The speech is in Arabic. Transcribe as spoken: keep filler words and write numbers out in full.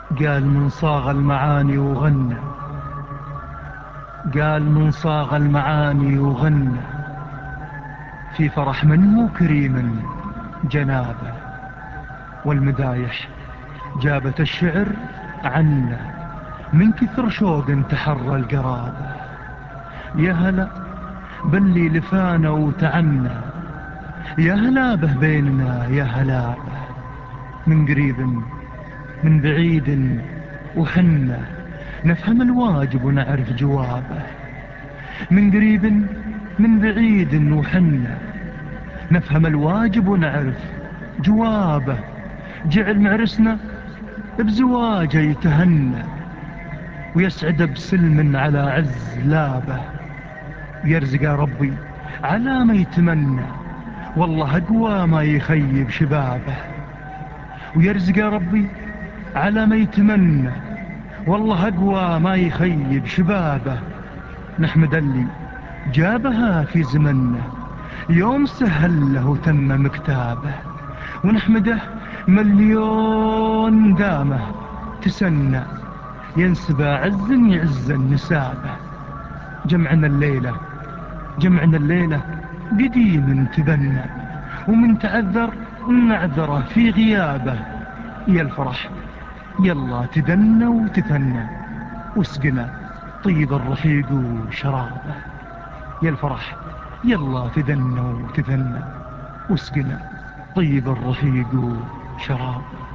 قال من صاغ المعاني وغنى، قال من صاغ المعاني وغنى في فرح منه كريم جنابه، والمدايح جابت الشعر عنا من كثر شوق تحرى القرابة. يا هلا باللي لفانا وتعنى، يا هلا به بيننا يا هلا به، من قريب من بعيد وحنا نفهم الواجب ونعرف جوابه. من قريب من بعيد وحنا نفهم الواجب ونعرف جوابه. جعل معرسنا بزواجه يتهنى، ويسعد بسلم على عز لابه. يرزق ربي على ما يتمنى، والله أقوى ما يخيب شبابه. ويرزق ربي على ما يتمنى، والله أقوى ما يخيب شبابه. نحمد اللي جابها في زمننا، يوم سهل له وتم مكتابه. ونحمده مليون دامه تسنى، ينسبى عز يعز النسابه. جمعنا الليلة جمعنا الليلة قديم تبنى، ومن تعذر نعذره في غيابه. يا الفرح يلا تدنى وتثنى، واسقنا طيب الرفيق وشرابه. يا الفرح يلا تدنى وتثنى، واسقنا طيب الرفيق وشرابه.